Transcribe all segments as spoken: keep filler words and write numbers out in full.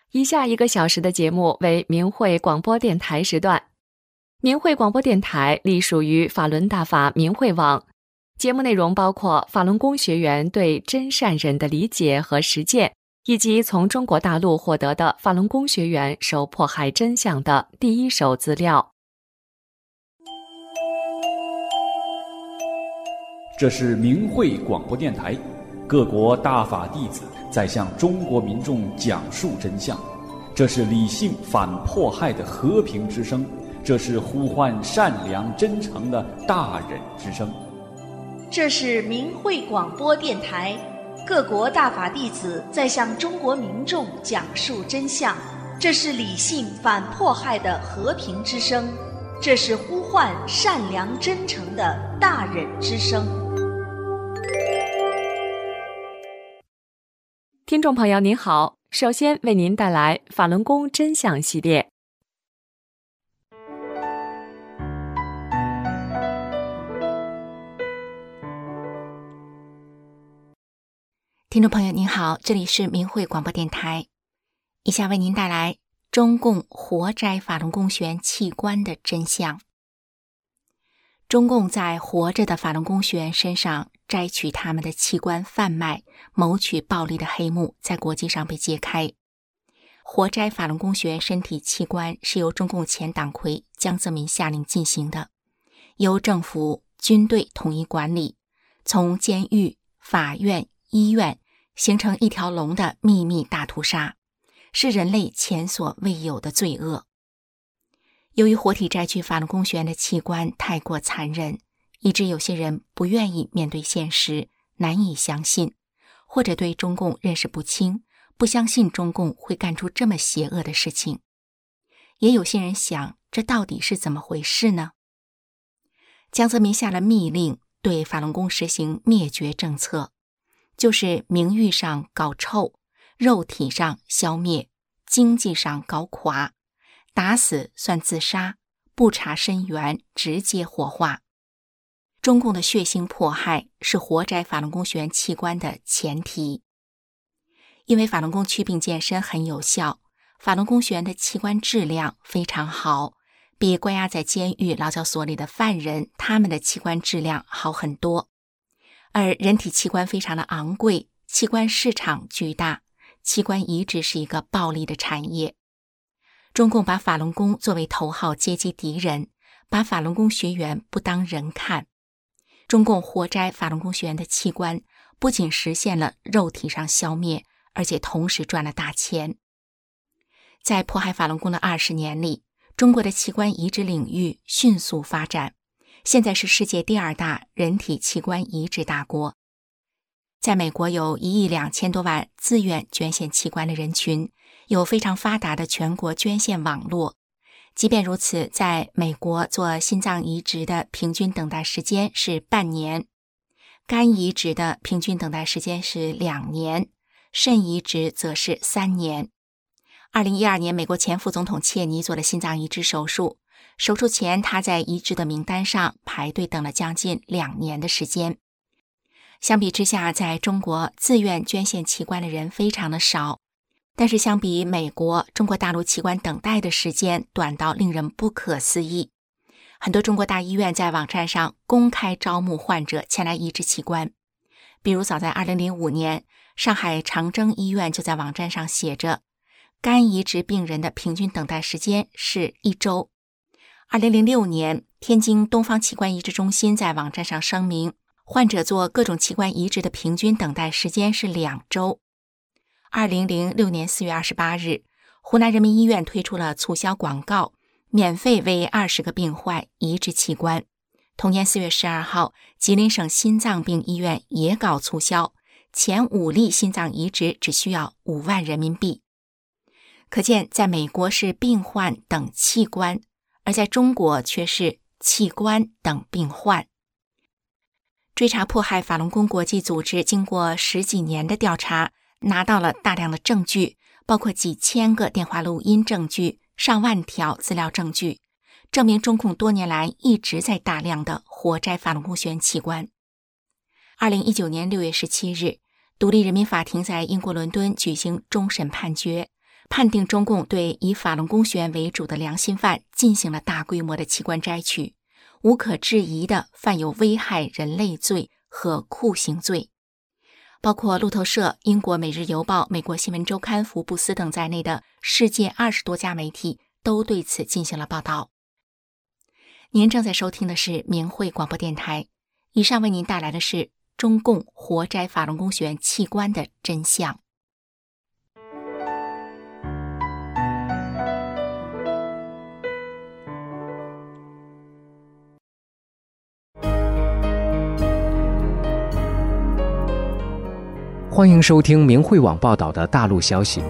以下一个小时的节目为明慧广播电台时段。明慧广播电台隶属于法轮大法明慧网，节目内容包括法轮功学员对真善忍的理解和实践，以及从中国大陆获得的法轮功学员受迫害真相的第一手资料。 这是明慧广播电台，各国大法弟子在向中国民众讲述真相，这是理性反迫害的和平之声，这是呼唤善良真诚的大忍之声。 这是明慧广播电台，各国大法弟子在向中国民众讲述真相，这是理性反迫害的和平之声，这是呼唤善良真诚的大忍之声。 听众朋友您好，首先为您带来法轮功真相系列。 听众朋友您好，这里是明慧广播电台，以下为您带来中共活摘法轮功学员器官的真相。中共在活着的法轮功学员身上摘取他们的器官贩卖、谋取暴利的黑幕在国际上被揭开。活摘法轮功学员身体器官是由中共前党魁江泽民下令进行的，由政府、军队统一管理，从监狱、法院、医院形成一条龙的秘密大屠杀，是人类前所未有的罪恶。由于活体摘取法轮功学员的器官太过残忍，以致有些人不愿意面对现实，难以相信，或者对中共认识不清，不相信中共会干出这么邪恶的事情。也有些人想，这到底是怎么回事呢？江泽民下了密令，对法轮功实行灭绝政策，就是名誉上搞臭，肉体上消灭，经济上搞垮，打死算自杀，不查身源，直接火化。中共的血腥迫害是活摘法轮功学员器官的前提。因为法轮功祛病健身很有效，法轮功学员的器官质量非常好，比关押在监狱劳教所里的犯人他们的器官质量好很多。而人体器官非常的昂贵，器官市场巨大，器官移植是一个暴利的产业。中共把法轮功作为头号阶级敌人，把法轮功学员不当人看。中共活摘法轮功学员的器官，不仅实现了肉体上消灭，而且同时赚了大钱。在迫害法轮功的二十年里，中国的器官移植领域迅速发展，现在是世界第二大人体器官移植大国。在美国有一亿两千多万自愿捐献器官的人群，有非常发达的全国捐献网络。即便如此，在美国做心脏移植的平均等待时间是半年，肝移植的平均等待时间是两年，肾移植则是三年。二零一二年，美国前副总统切尼做了心脏移植手术，手术前他在移植的名单上排队等了将近两年的时间。相比之下，在中国自愿捐献器官的人非常的少，但是相比美国，中国大陆器官等待的时间短到令人不可思议。很多中国大医院在网站上公开招募患者前来移植器官，比如早在二零零五年，上海长征医院就在网站上写着，肝移植病人的平均等待时间是一周。二零零六年，天津东方器官移植中心在网站上声明，患者做各种器官移植的平均等待时间是两周。二零零六年四月二十八日，湖南人民医院推出了促销广告，免费为二十个病患移植器官。同年四月十二号，吉林省心脏病医院也搞促销，前五例心脏移植只需要五万人民币。可见，在美国是病患等器官，而在中国却是器官等病患。追查迫害法轮功国际组织经过十几年的调查，拿到了大量的证据，包括几千个电话录音证据、上万条资料证据，证明中共多年来一直在大量的活摘法轮功学员器官。二零一九年六月十七日，独立人民法庭在英国伦敦举行终审判决， 判定中共对以法轮功学员为主的良心犯进行了大规模的器官摘取，无可置疑的犯有危害人类罪和酷刑罪。包括路透社、英国《每日邮报》、美国新闻周刊、福布斯等在内的世界二十多家媒体都对此进行了报道。您正在收听的是明慧广播电台，以上为您带来的是中共活摘法轮功学员器官的真相。 欢迎收听明慧网报道的大陆消息。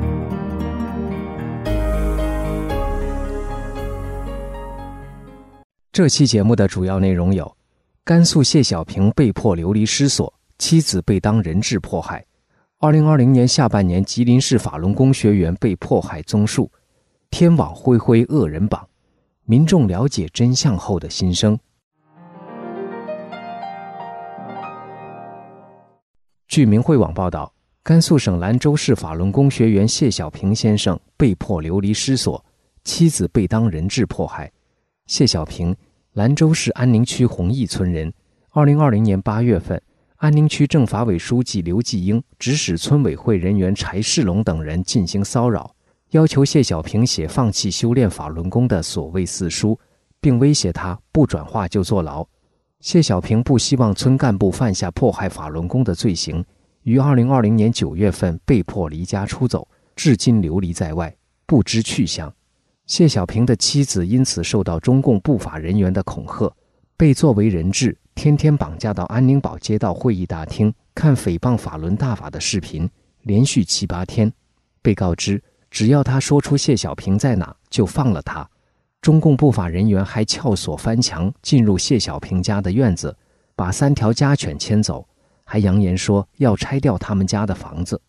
这期节目的主要内容有：甘肃谢小平被迫流离失所，妻子被当人质迫害；二零二零年下半年吉林市法轮功学员被迫害综述；天网恢恢恶人绑，民众了解真相后的心声。据明慧网报道，甘肃省兰州市法轮功学员谢小平先生被迫流离失所，妻子被当人质迫害。谢小平，兰州市安宁区红义村人。二零二零年八月份，安宁区政法委书记刘继英指使村委会人员柴世龙等人进行骚扰，要求谢小平写放弃修炼法轮功的所谓四书，并威胁他不转化就坐牢。谢小平不希望村干部犯下迫害法轮功的罪行，于二零二零年九月份被迫离家出走，至今流离在外，不知去向。谢小平的妻子因此受到中共不法人员的恐吓，被作为人质，天天绑架到安宁堡街道会议大厅看诽谤法轮大法的视频，连续七八天。被告知，只要他说出谢小平在哪，就放了他。中共不法人员还撬锁翻墙进入谢小平家的院子，把三条家犬牵走，还扬言说要拆掉他们家的房子。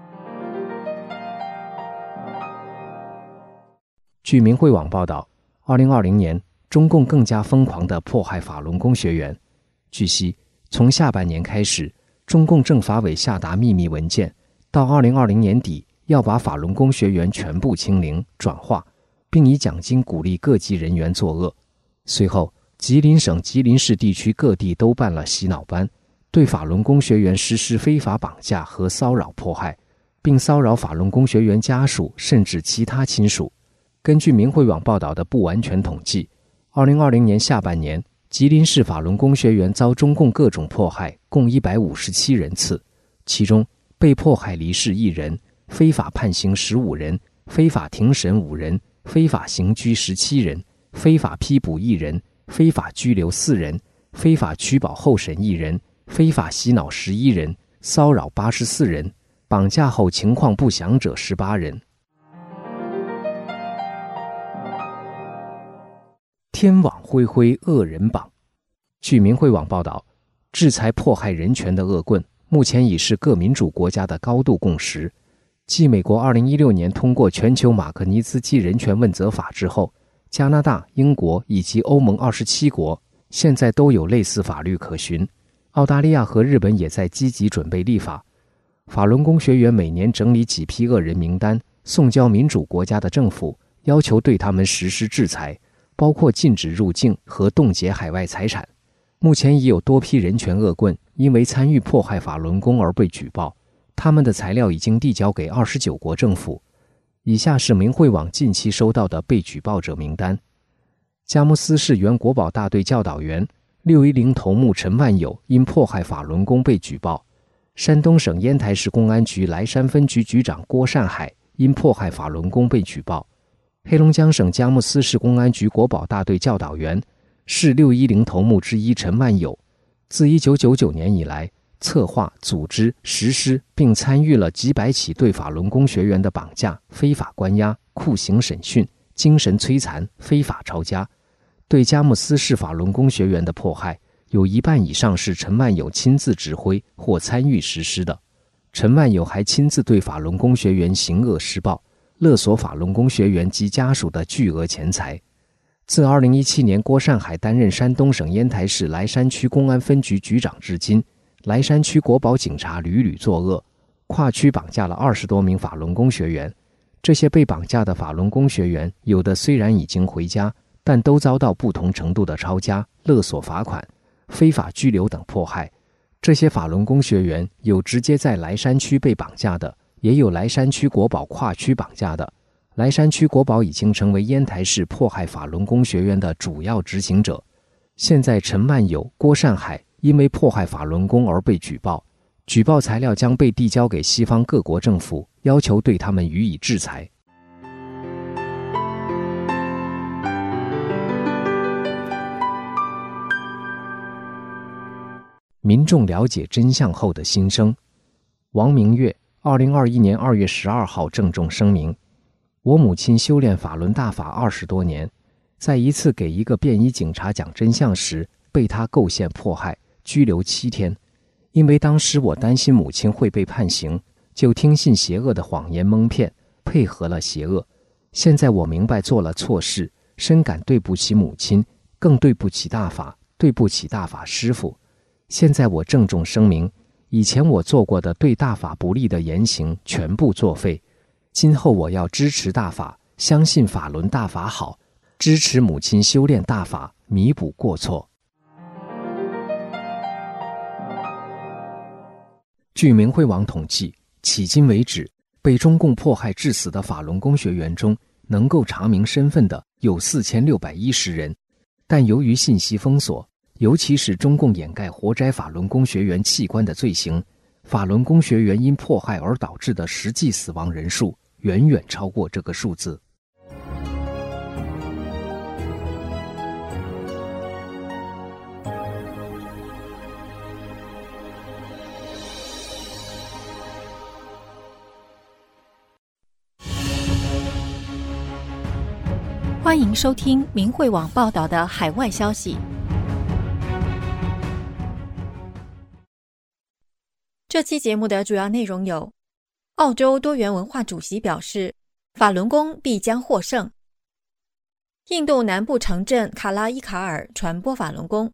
据明慧网报道，二零二零年，中共更加疯狂地迫害法轮功学员。据悉，从下半年开始，中共政法委下达秘密文件，到二零二零年底要把法轮功学员全部清零转化，并以奖金鼓励各级人员作恶。随后，吉林省吉林市地区各地都办了洗脑班，对法轮功学员实施非法绑架和骚扰迫害，并骚扰法轮功学员家属甚至其他亲属。根据明慧网报道的不完全统计，二零二零年下半年，吉林市法轮功学员遭中共各种迫害共一百五十七人次，其中被迫害离世一人，非法判刑十五人，非法庭审五人，非法刑拘十七人，非法批捕一人，非法拘留四人，非法取保候审一人，非法洗脑十一人，骚扰八十四人，绑架后情况不详者十八人。天网恢恢恶人绑。据明慧网报道，制裁迫害人权的恶棍目前已是各民主国家的高度共识。继美国二零一六年通过全球马格尼茨基人权问责法之后，加拿大、英国以及欧盟二十七国现在都有类似法律可循。澳大利亚和日本也在积极准备立法。法轮功学员每年整理几批恶人名单，送交民主国家的政府，要求对他们实施制裁，包括禁止入境和冻结海外财产。目前已有多批人权恶棍因为参与迫害法轮功而被举报，他们的材料已经递交给二十九国政府。以下是明慧网近期收到的被举报者名单：佳木斯市原国保大队教导员六一零头目陈万友因迫害法轮功被举报；山东省烟台市公安局莱山分局局长郭善海因迫害法轮功被举报；黑龙江省佳木斯市公安局国保大队教导员市六一零头目之一陈万友，自一九九九年以来，策划、组织、实施并参与了几百起对法轮功学员的绑架、非法关押、酷刑审讯、精神摧残、非法抄家。对佳木斯市法轮功学员的迫害，有一半以上是陈万友亲自指挥或参与实施的。陈万友还亲自对法轮功学员行恶施暴，勒索法轮功学员及家属的巨额钱财。自二零一七年郭善海担任山东省烟台市莱山区公安分局局长至今，莱山区国保警察屡屡作恶，跨区绑架了二十多名法轮功学员。 这些被绑架的法轮功学员，有的虽然已经回家，但都遭到不同程度的抄家、勒索罚款、非法拘留等迫害。这些法轮功学员有直接在莱山区被绑架的，也有莱山区国保跨区绑架的。莱山区国保已经成为烟台市迫害法轮功学员的主要执行者。现在陈万友、郭善海因为迫害法轮功而被举报，举报材料将被递交给西方各国政府，要求对他们予以制裁。民众了解真相后的心声。王明月，二零二一年二月十二号郑重声明：我母亲修炼法轮大法二十多年，在一次给一个便衣警察讲真相时，被他构陷迫害，拘留七天。因为当时我担心母亲会被判刑，就听信邪恶的谎言蒙骗，配合了邪恶。现在我明白做了错事，深感对不起母亲，更对不起大法，对不起大法师父。现在我郑重声明，以前我做过的对大法不利的言行全部作废。今后我要支持大法，相信法轮大法好，支持母亲修炼大法，弥补过错。据明慧网统计，迄今为止，被中共迫害致死的法轮功学员中，能够查明身份的有四千六百一十人，但由于信息封锁，尤其是中共掩盖活摘法轮功学员器官的罪行，法轮功学员因迫害而导致的实际死亡人数远远超过这个数字。 欢迎收听明慧网报道的海外消息。这期节目的主要内容有：澳洲多元文化主席表示，法轮功必将获胜；印度南部城镇卡拉伊卡尔传播法轮功；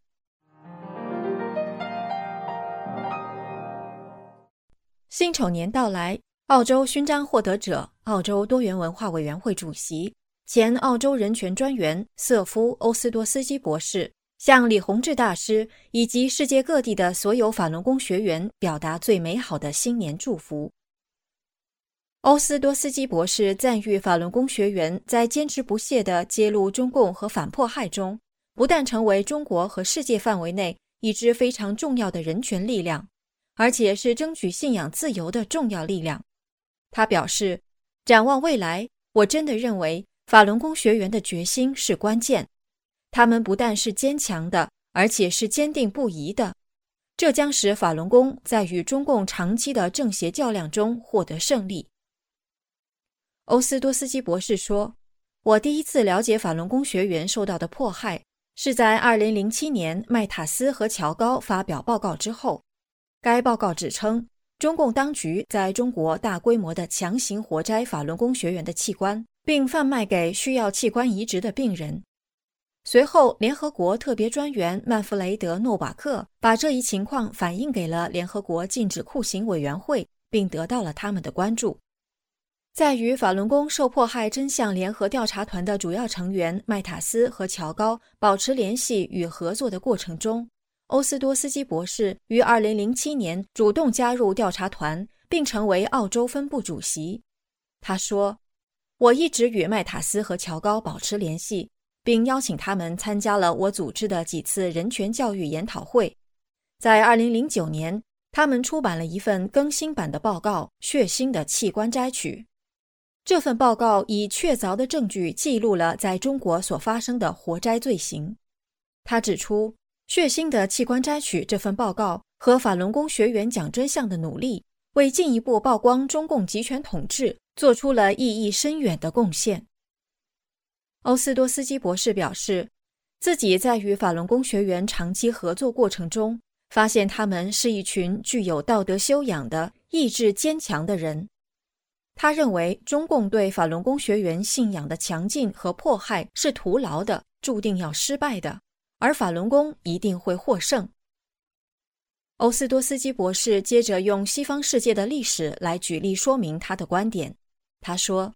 辛丑年到来，澳洲勋章获得者、澳洲多元文化委员会主席、前澳洲人权专员瑟夫·欧斯多斯基博士向李洪志大师以及世界各地的所有法轮功学员表达最美好的新年祝福。欧斯多斯基博士赞誉法轮功学员在坚持不懈地揭露中共和反迫害中，不但成为中国和世界范围内一支非常重要的人权力量，而且是争取信仰自由的重要力量。他表示，展望未来，我真的认为法轮功学员的决心是关键，他们不但是坚强的，而且是坚定不移的，这将使法轮功在与中共长期的正邪较量中获得胜利。欧斯多斯基博士说，我第一次了解法轮功学员受到的迫害，是在二零零七年麦塔斯和乔高发表报告之后。该报告指称，中共当局在中国大规模地强行活摘法轮功学员的器官，并贩卖给需要器官移植的病人。随后，联合国特别专员曼弗雷德·诺瓦克把这一情况反映给了联合国禁止酷刑委员会，并得到了他们的关注。在与法轮功受迫害真相联合调查团的主要成员麦塔斯和乔高保持联系与合作的过程中，欧斯多斯基博士于二零零七年主动加入调查团，并成为澳洲分部主席。他说，我一直与麦塔斯和乔高保持联系，并邀请他们参加了我组织的几次人权教育研讨会。在二零零九年，他们出版了一份更新版的报告《血腥的器官摘取》。这份报告以确凿的证据记录了在中国所发生的活摘罪行。他指出，血腥的器官摘取这份报告和法轮功学员讲真相的努力，为进一步曝光中共集权统治做出了意义深远的贡献。欧斯多斯基博士表示，自己在与法轮功学员长期合作过程中，发现他们是一群具有道德修养的、意志坚强的人。他认为中共对法轮功学员信仰的强劲和迫害是徒劳的，注定要失败的，而法轮功一定会获胜。欧斯多斯基博士接着用西方世界的历史来举例说明他的观点。他说，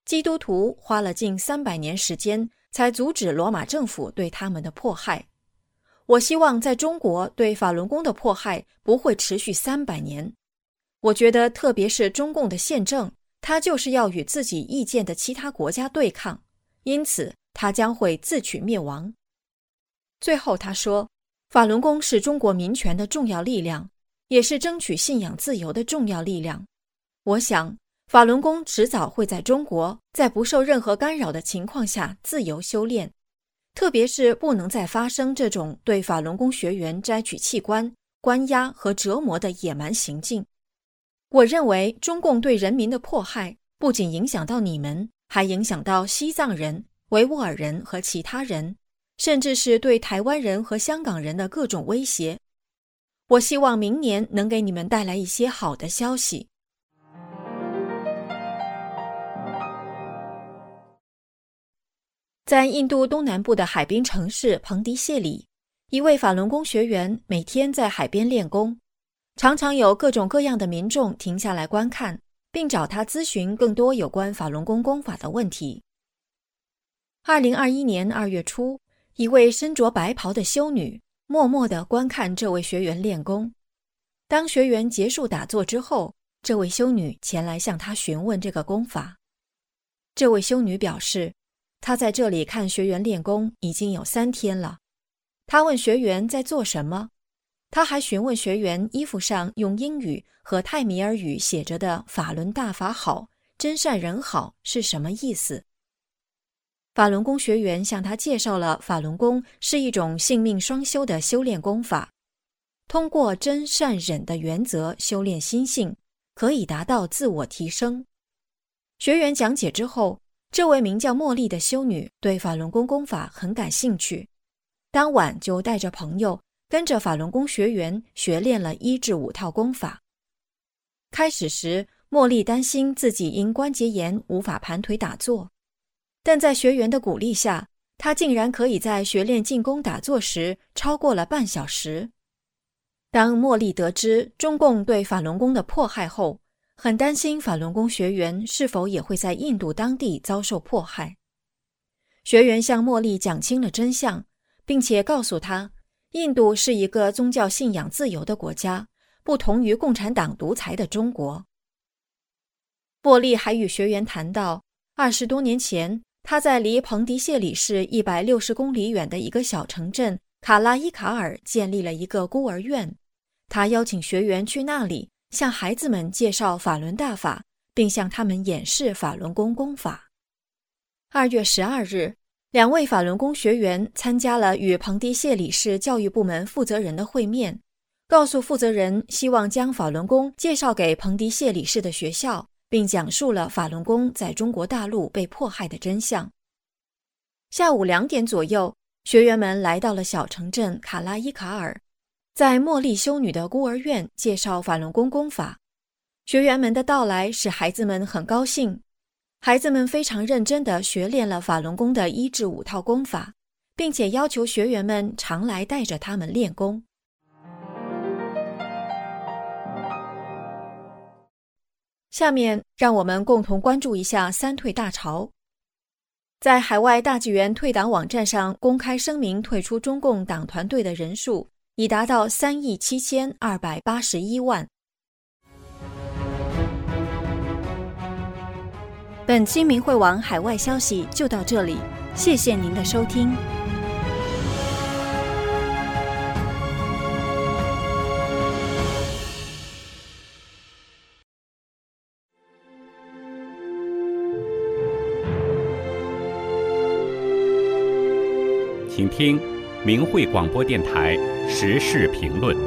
基督徒花了近三百年时间才阻止罗马政府对他们的迫害。我希望在中国对法轮功的迫害不会持续三百年。我觉得特别是中共的宪政，它就是要与自己意见的其他国家对抗，因此它将会自取灭亡。最后他说，法轮功是中国民权的重要力量，也是争取信仰自由的重要力量。我想法轮功迟早会在中国在不受任何干扰的情况下自由修炼，特别是不能再发生这种对法轮功学员摘取器官、关押和折磨的野蛮行径。我认为中共对人民的迫害不仅影响到你们，还影响到西藏人、维吾尔人和其他人，甚至是对台湾人和香港人的各种威胁。我希望明年能给你们带来一些好的消息。在印度东南部的海滨城市彭迪谢里，一位法轮功学员每天在海边练功，常常有各种各样的民众停下来观看，并找他咨询更多有关法轮功功法的问题。二零二一年二月初，一位身着白袍的修女默默地观看这位学员练功。当学员结束打坐之后，这位修女前来向他询问这个功法。这位修女表示，她在这里看学员练功已经有三天了。她问学员在做什么，她还询问学员衣服上用英语和泰米尔语写着的法轮大法好，真善人好是什么意思。法轮功学员向他介绍了法轮功是一种性命双修的修炼功法，通过真善忍的原则修炼心性，可以达到自我提升。学员讲解之后，这位名叫茉莉的修女对法轮功功法很感兴趣，当晚就带着朋友跟着法轮功学员学练了一至五套功法。开始时，茉莉担心自己因关节炎无法盘腿打坐，但在学员的鼓励下，她竟然可以在学练静功打坐时超过了半小时。当茉莉得知中共对法轮功的迫害后，很担心法轮功学员是否也会在印度当地遭受迫害。学员向茉莉讲清了真相，并且告诉她，印度是一个宗教信仰自由的国家，不同于共产党独裁的中国。茉莉还与学员谈到，二十多年前，她在离彭迪谢里市一百六十公里远的一个小城镇卡拉伊卡尔建立了一个孤儿院，她邀请学员去那里向孩子们介绍法轮大法，并向他们演示法轮功功法。二月十二日，两位法轮功学员参加了与彭迪谢里市教育部门负责人的会面，告诉负责人希望将法轮功介绍给彭迪谢里市的学校，并讲述了法轮功在中国大陆被迫害的真相。下午两点左右，学员们来到了小城镇卡拉伊卡尔，在茉莉修女的孤儿院介绍法轮功功法。学员们的到来使孩子们很高兴，孩子们非常认真地学练了法轮功的一至五套功法，并且要求学员们常来带着他们练功。下面让我们共同关注一下三退大潮。在海外大纪元退党网站上公开声明退出中共党团队的人数已达到三亿七千二百八十一万。本期明慧网海外消息就到这里，谢谢您的收听。 请听明慧广播电台时事评论。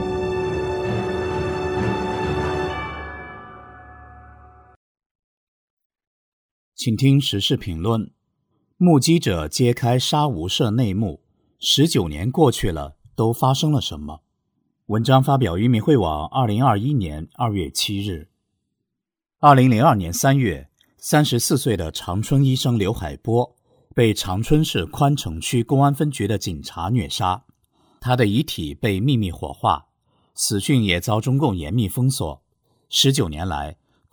请听时事评论。目击者揭开杀无赦内幕，十九年过去了，都发生了什么？文章发表于明慧网二零二一年二月七日。二零零二年三月，三十四岁的长春医生刘海波被长春市宽城区公安分局的警察虐杀，他的遗体被秘密火化，死讯也遭中共严密封锁。十九年来，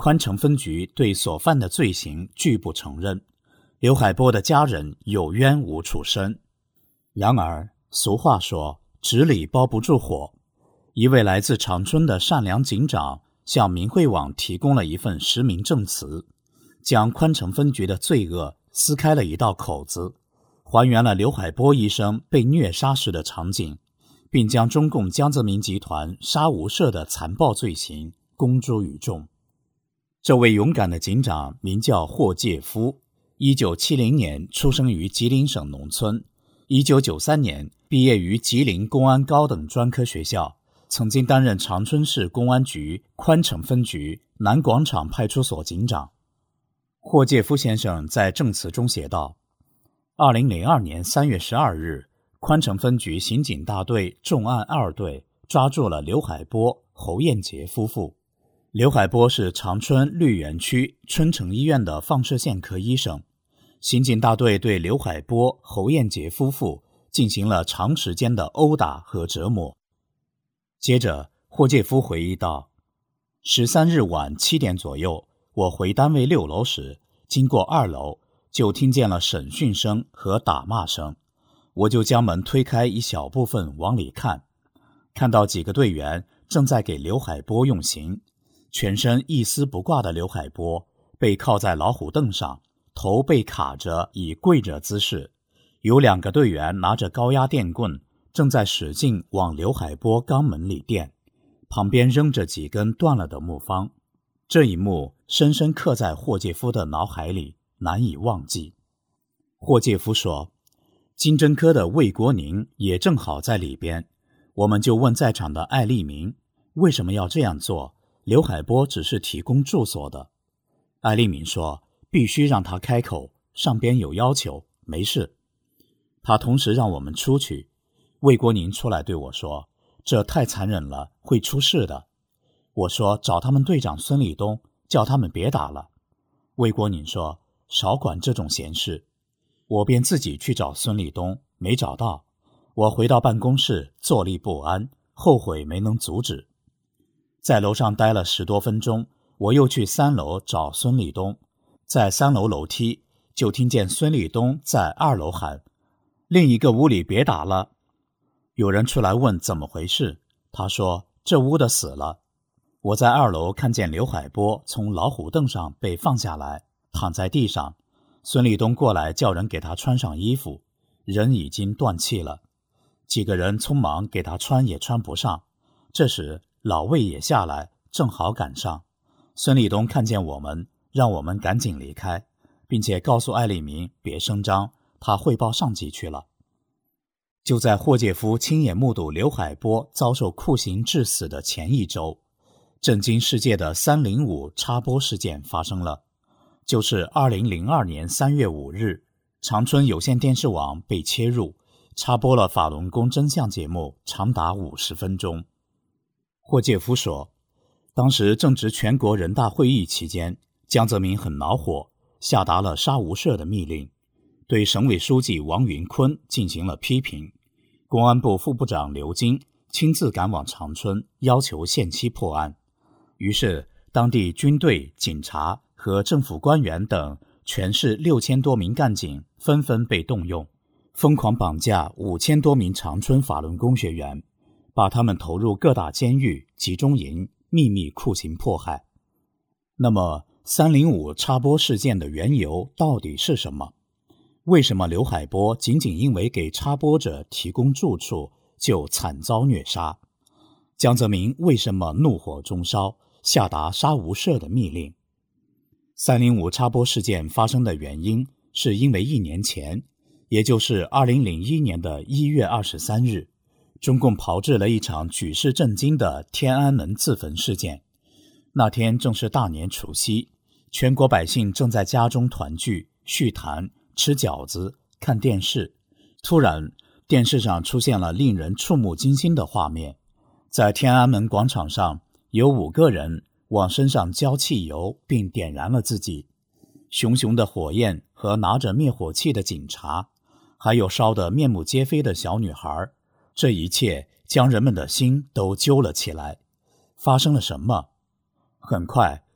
宽城分局对所犯的罪行拒不承认，刘海波的家人有冤无处申。然而俗话说纸里包不住火，一位来自长春的善良警长向明慧网提供了一份实名证词，将宽城分局的罪恶撕开了一道口子，还原了刘海波医生被虐杀时的场景，并将中共江泽民集团杀无赦的残暴罪行公诸于众。这位勇敢的警长名叫霍介夫，一九七零年出生于吉林省农村，一九九三年毕业于吉林公安高等专科学校，曾经担任长春市公安局宽城分局南广场派出所警长。霍介夫先生在证词中写道，二零零二年三月十二日，宽城分局刑警大队重案二队抓住了刘海波、侯艳杰夫妇。刘海波是长春绿园区春城医院的放射线科医生。刑警大队对刘海波、侯艳杰夫妇进行了长时间的殴打和折磨。接着霍介夫回忆道，十三日晚七点左右，我回单位六楼时，经过二楼就听见了审讯声和打骂声，我就将门推开一小部分往里看，看到几个队员正在给刘海波用刑。全身一丝不挂的刘海波被靠在老虎凳上，头被卡着以跪着姿势，有两个队员拿着高压电棍正在使劲往刘海波肛门里电，旁边扔着几根断了的木方。这一幕深深刻在霍介夫的脑海里，难以忘记。霍介夫说，经侦科的魏国宁也正好在里边，我们就问在场的艾立明为什么要这样做，刘海波只是提供住所的。艾立明说，必须让他开口，上边有要求，没事。他同时让我们出去。魏国宁出来对我说，这太残忍了，会出事的。我说，找他们队长孙立东，叫他们别打了。魏国宁说，少管这种闲事。我便自己去找孙立东，没找到。我回到办公室，坐立不安，后悔没能阻止。在楼上待了十多分钟，我又去三楼找孙立东。在三楼楼梯，就听见孙立东在二楼喊，另一个屋里别打了。有人出来问怎么回事，他说，这屋的死了。我在二楼看见刘海波从老虎凳上被放下来，躺在地上。孙立东过来叫人给他穿上衣服，人已经断气了。几个人匆忙给他穿也穿不上。这时老魏也下来，正好赶上。孙立东看见我们，让我们赶紧离开，并且告诉艾立明别声张，他汇报上级去了。就在霍介夫亲眼目睹刘海波遭受酷刑致死的前一周，震惊世界的三零五插播事件发生了。就是二零零二年三月五日，长春有线电视网被切入，插播了法轮功真相节目长达五十分钟。霍介夫说，当时正值全国人大会议期间，江泽民很恼火，下达了杀无赦的密令，对省委书记王云坤进行了批评。公安部副部长刘金亲自赶往长春，要求限期破案。于是当地军队、警察和政府官员等全市六千多名干警纷纷被动用，疯狂绑架五千多名长春法轮功学员，把他们投入各大监狱、集中营，秘密酷刑迫害。那么三零五插播事件的缘由到底是什么？为什么刘海波仅仅因为给插播者提供住处就惨遭虐杀？江泽民为什么怒火中烧，下达杀无赦的密令？三零五插播事件发生的原因是因为一年前，也就是二零零一年的一月二十三日，中共炮制了一场举世震惊的天安门自焚事件。那天正是大年除夕，全国百姓正在家中团聚、叙谈、吃饺子、看电视。突然，电视上出现了令人触目惊心的画面。在天安门广场上，有五个人往身上浇汽油并点燃了自己。熊熊的火焰和拿着灭火器的警察，还有烧得面目皆非的小女孩，这一切将人们的心都揪了起来。发生了什么？很快，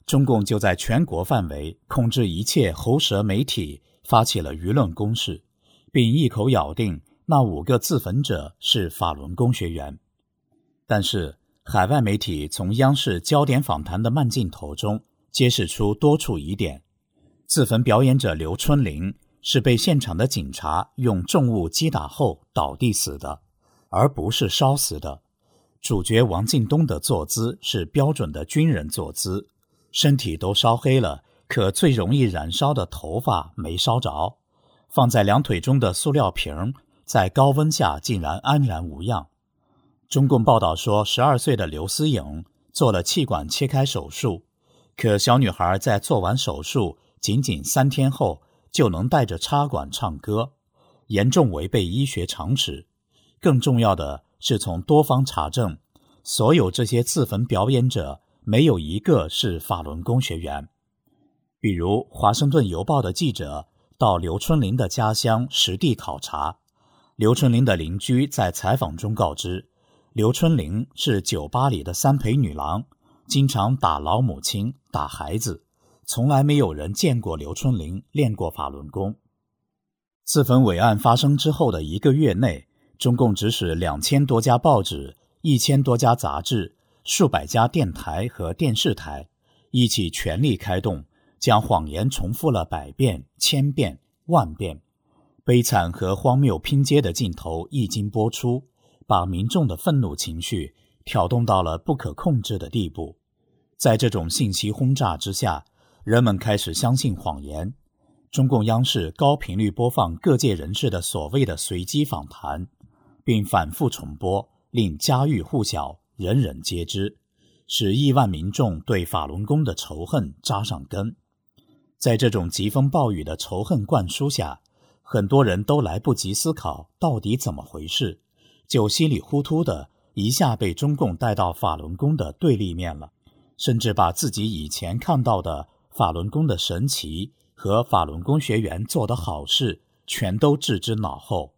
中共就在全国范围控制一切喉舌媒体，发起了舆论攻势，并一口咬定那五个自焚者是法轮功学员。但是海外媒体从央视焦点访谈的慢镜头中揭示出多处疑点。自焚表演者刘春玲是被现场的警察用重物击打后倒地死的，而不是烧死的。主角王进东的坐姿是标准的军人坐姿，身体都烧黑了，可最容易燃烧的头发没烧着，放在两腿中的塑料瓶在高温下竟然安然无恙。中共报道说，十二岁的刘思颖做了气管切开手术，可小女孩在做完手术仅仅三天后就能带着插管唱歌，严重违背医学常识。更重要的是，从多方查证，所有这些自焚表演者没有一个是法轮功学员。比如华盛顿邮报的记者到刘春玲的家乡实地考察，刘春玲的邻居在采访中告知，刘春玲是酒吧里的三陪女郎，经常打老母亲打孩子，从来没有人见过刘春玲练过法轮功。自焚伪案发生之后的一个月内，中共指使两千多家报纸、一千多家杂志、数百家电台和电视台一起全力开动，将谎言重复了百遍、千遍、万遍，悲惨和荒谬拼接的镜头一经播出，把民众的愤怒情绪挑动到了不可控制的地步。在这种信息轰炸之下，人们开始相信谎言。中共央视高频率播放各界人士的所谓的随机访谈，并反复重播，令家喻户晓，人人皆知，使亿万民众对法轮功的仇恨扎上根。在这种疾风暴雨的仇恨灌输下，很多人都来不及思考到底怎么回事，就稀里糊涂的一下被中共带到法轮功的对立面了，甚至把自己以前看到的法轮功的神奇和法轮功学员做的好事全都置之脑后。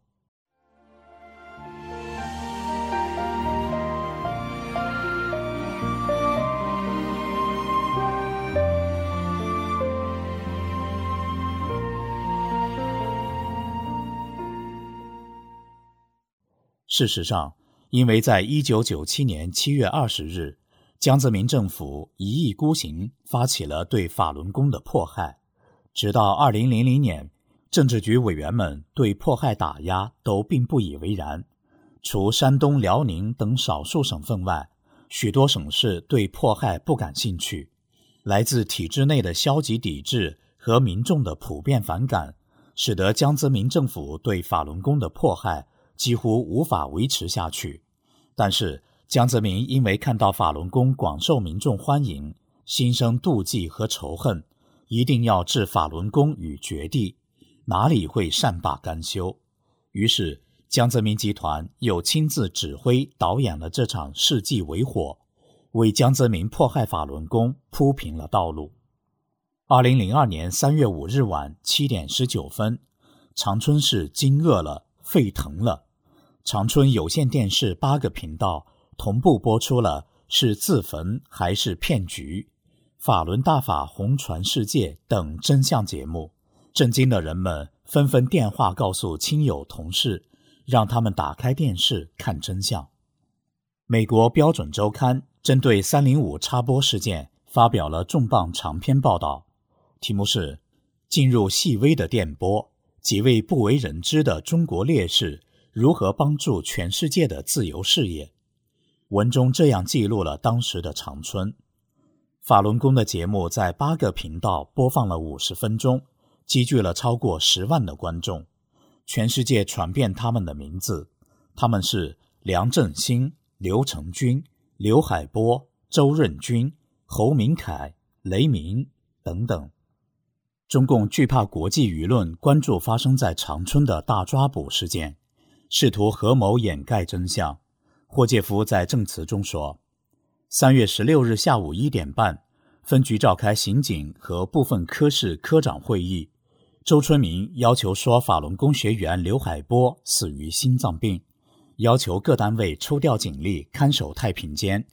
事实上，因为在一九九七年七月二十日，江泽民政府一意孤行，发起了对法轮功的迫害。直到二零零零年，政治局委员们对迫害打压都并不以为然。除山东、辽宁等少数省份外，许多省市对迫害不感兴趣。来自体制内的消极抵制和民众的普遍反感，使得江泽民政府对法轮功的迫害几乎无法维持下去。但是江泽民因为看到法轮功广受民众欢迎，心生妒忌和仇恨，一定要置法轮功于绝地，哪里会善罢甘休？于是江泽民集团又亲自指挥导演了这场世纪为火，为江泽民迫害法轮功铺平了道路。二零零二年三月五日晚七点十九分，长春市惊愕了，沸腾了。长春有线电视八个频道同步播出了是自焚还是骗局、法轮大法红传世界等真相节目，震惊的人们纷纷电话告诉亲友同事，让他们打开电视看真相。美国标准周刊针对三零五插播事件发表了重磅长篇报道，题目是进入细微的电波，几位不为人知的中国烈士如何帮助全世界的自由事业。文中这样记录了当时的长春。法轮功的节目在八个频道播放了五十分钟，积聚了超过十万的观众，全世界传遍他们的名字，他们是梁振兴、刘成军、刘海波、周润军、侯明凯、雷鸣等等。中共惧怕国际舆论关注发生在长春的大抓捕事件，试图合谋掩盖真相。霍介夫在证词中说，三月十六日下午一点半，分局召开刑警和部分科室科长会议，周春明要求说法轮功学员刘海波死于心脏病，要求各单位抽调警力看守太平间，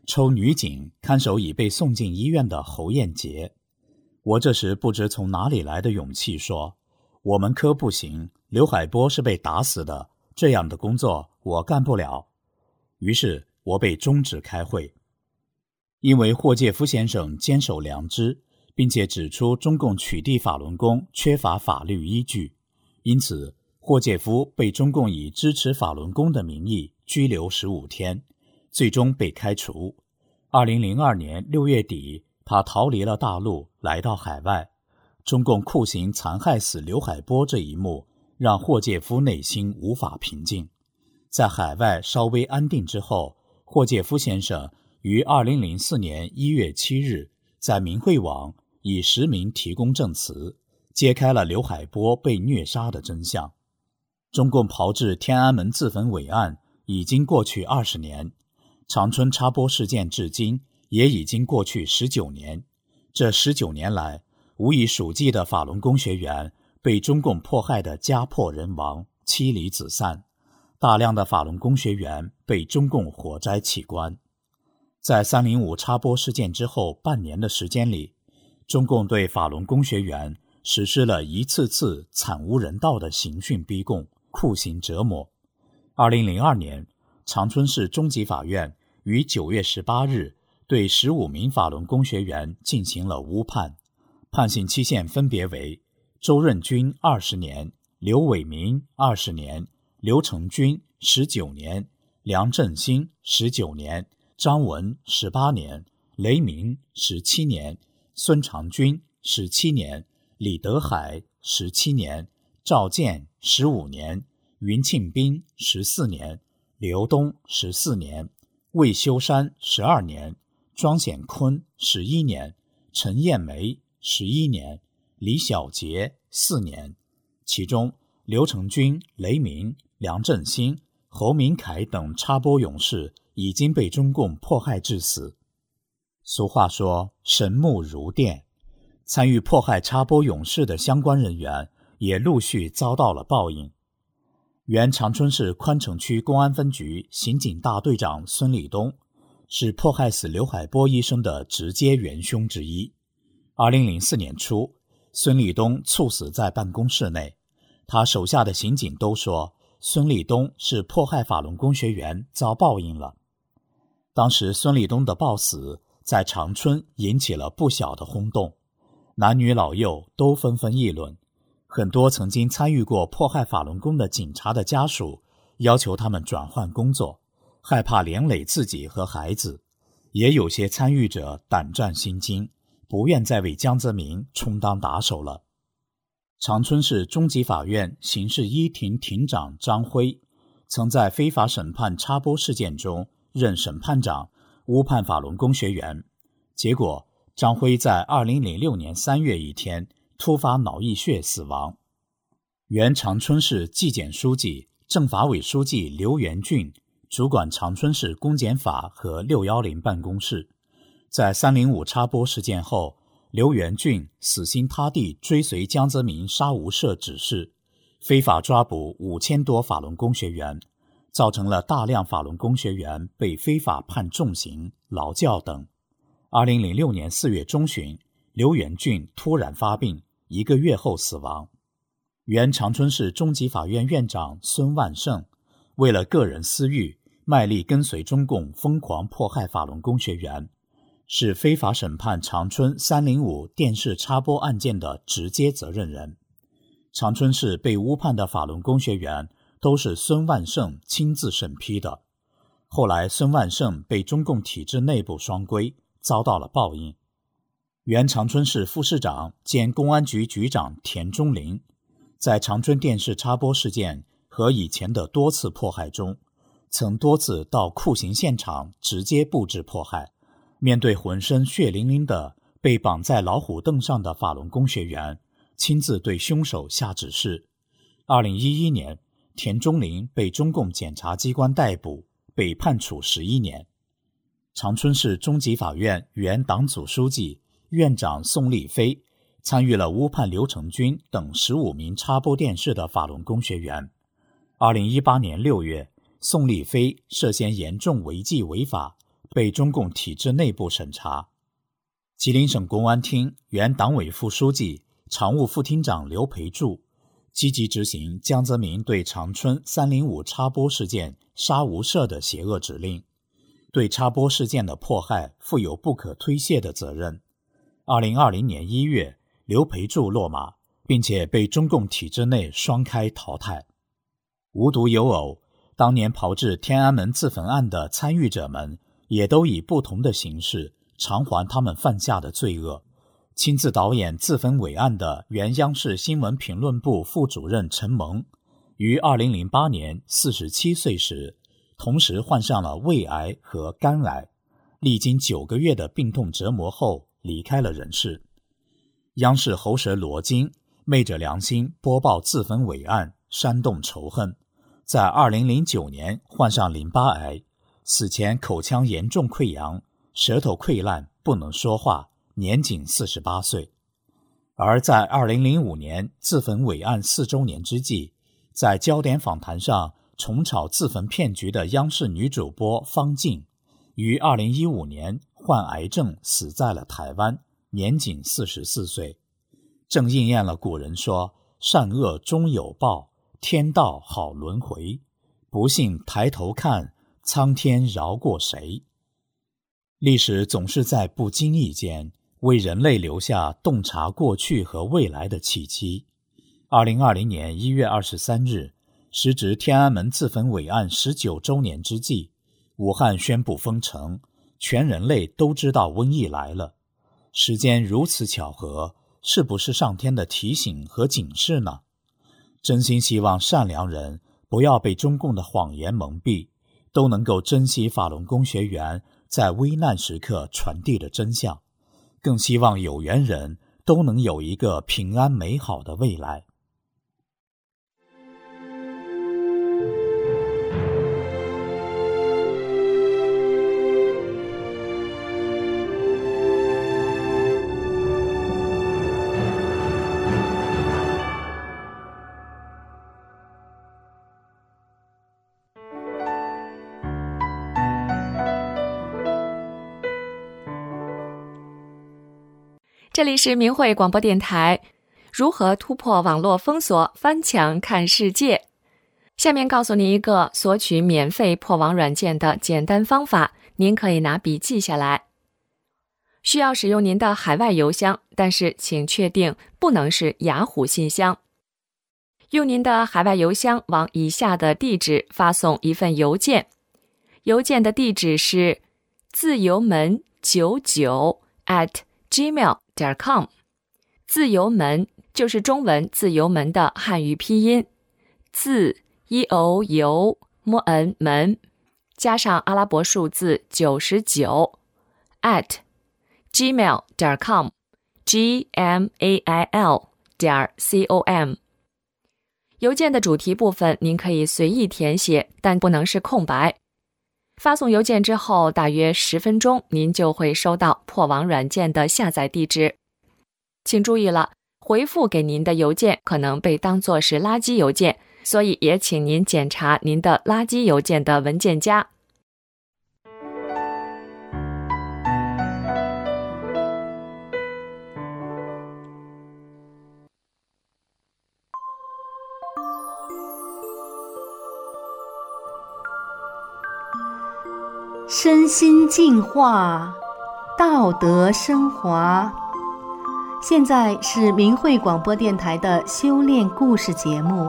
抽女警看守已被送进医院的侯艳杰。我这时不知从哪里来的勇气说，我们科不行，刘海波是被打死的，这样的工作我干不了。于是我被终止开会。因为霍介夫先生坚守良知，并且指出中共取缔法轮功缺乏法律依据，因此霍介夫被中共以支持法轮功的名义拘留十五天，最终被开除。二零零二年六月底，他逃离了大陆，来到海外。中共酷刑残害死刘海波这一幕，让霍介夫内心无法平静。在海外稍微安定之后，霍介夫先生于二零零四年一月七日在明慧网以实名提供证词，揭开了刘海波被虐杀的真相。中共炮制天安门自焚伟案已经过去二十年，长春插播事件至今也已经过去十九年。这十九年来，无以数计的法轮功学员被中共迫害的家破人亡、妻离子散，大量的法轮功学员被中共火灾起关。在三零五插播事件之后半年的时间里，中共对法轮功学员实施了一次次惨无人道的刑讯逼供、酷刑折磨。二零零二年，长春市中级法院于九月十八日对十五名法轮功学员进行了乌判，判刑期限分别为周润军二十年、刘伟民二十年、刘成军十九年、梁振兴十九年、张文十八年、雷鸣十七年、孙长军十七年、李德海十七年、赵建十五年、云庆斌十四年、刘东十四年、魏修山十二年、庄显坤十一年、陈艳梅十一年、李小杰四年。其中刘成军、雷鸣、梁振兴、侯明凯等插播勇士已经被中共迫害致死。俗话说神目如电，参与迫害插播勇士的相关人员也陆续遭到了报应。原长春市宽城区公安分局刑警大队长孙立东是迫害死刘海波医生的直接元凶之一。二零零四年初，孙立东猝死在办公室内，他手下的刑警都说孙立东是迫害法轮功学员遭报应了。当时孙立东的暴死在长春引起了不小的轰动，男女老幼都纷纷议论。很多曾经参与过迫害法轮功的警察的家属要求他们转换工作，害怕连累自己和孩子。也有些参与者胆战心惊，不愿再为江泽民充当打手了。长春市中级法院刑事一庭庭长张辉曾在非法审判插播事件中任审判长，乌判法轮功学员。结果张辉在二零零六年三月一天突发脑溢血死亡。原长春市纪检书记、政法委书记刘元俊主管长春市公检法和六一零办公室。在三零五插播事件后，刘元俊死心塌地追随江泽民杀无赦指示，非法抓捕五千多法轮功学员，造成了大量法轮功学员被非法判重刑、劳教等。二零零六年四月中旬，刘元俊突然发病，一个月后死亡。原长春市中级法院院长孙万胜为了个人私欲，卖力跟随中共疯狂迫害法轮功学员，是非法审判长春三零五电视插播案件的直接责任人。长春市被乌判的法轮功学员都是孙万胜亲自审批的。后来孙万胜被中共体制内部双规，遭到了报应。原长春市副市长兼公安局局长田中林在长春电视插播事件和以前的多次迫害中，曾多次到酷刑现场直接布置迫害，面对浑身血淋淋的被绑在老虎凳上的法轮功学员，亲自对凶手下指示。二零一一年，田中林被中共检察机关逮捕，被判处十一年。长春市中级法院原党组书记、院长宋立飞参与了乌判刘成军等十五名插播电视的法轮功学员。二零一八年六月，宋立飞涉嫌严重违纪违法， 被中共体制内部审查。吉林省公安厅原党委副书记、常务副厅长刘培柱积极执行江泽民对长春三零五插播事件杀无赦的邪恶指令，对插播事件的迫害负有不可推卸的责任。二零二零年一月，刘培柱落马，并且被中共体制内双开淘汰。无独有偶，当年炮制天安门自焚案的参与者们也都以不同的形式偿还他们犯下的罪恶。亲自导演自焚伪案的原央视新闻评论部副主任陈蒙，于二零零八年四十七岁时，同时患上了胃癌和肝癌，历经九个月的病痛折磨后离开了人世。央视喉舌罗京昧着良心播报自焚伪案，煽动仇恨，在二零零九年患上淋巴癌，死前口腔严重溃疡，舌头溃烂，不能说话，年仅四十八岁。而在二零零五年自焚伪案四周年之际，在焦点访谈上重炒自焚骗局的央视女主播方静，于二零一五年患癌症死在了台湾，年仅四十四岁。正应验了古人说，善恶终有报，天道好轮回，不信抬头看，苍天饶过谁。历史总是在不经意间为人类留下洞察过去和未来的契机。二零二零年一月二十三日，时值天安门自焚伪案十九周年之际，武汉宣布封城，全人类都知道瘟疫来了。时间如此巧合，是不是上天的提醒和警示呢？真心希望善良人不要被中共的谎言蒙蔽，都能够珍惜法轮功学员在危难时刻传递的真相，更希望有缘人都能有一个平安美好的未来。 这里是明慧广播电台，如何突破网络封锁，翻墙看世界。下面告诉您一个索取免费破网软件的简单方法，您可以拿笔记下来。需要使用您的海外邮箱，但是请确定不能是雅虎信箱。用您的海外邮箱往以下的地址发送一份邮件，邮件的地址是自由门九九 at gmail点 com， 自由门就是中文自由门的汉语拼音，自 e o u m n 门加上阿拉伯数字九十九 at gmail点 com g m a i l 点 com。 邮件的主题部分您可以随意填写，但不能是空白。发送邮件之后大约十分钟，您就会收到破网软件的下载地址。请注意了，回复给您的邮件可能被当作是垃圾邮件，所以也请您检查您的垃圾邮件的文件夹。 身心净化，道德升华。现在是明慧广播电台的修炼故事节目。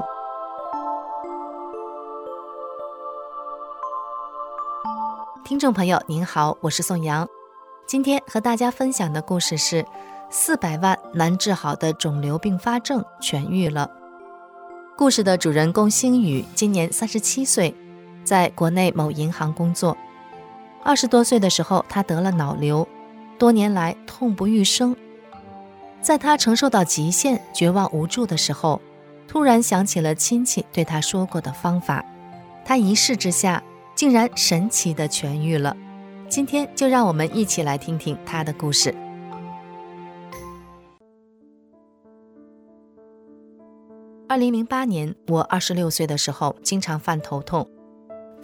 听众朋友您好，我是宋阳。今天和大家分享的故事是四百万难治好的肿瘤并发症痊愈了。故事的主人公星宇今年三十七岁，在国内某银行工作。二十多岁的时候，他得了脑瘤，多年来痛不欲生。在他承受到极限、绝望无助的时候，突然想起了亲戚对他说过的方法，他一试之下，竟然神奇地痊愈了。今天就让我们一起来听听他的故事。二零零八年，我二十六岁的时候，经常犯头痛。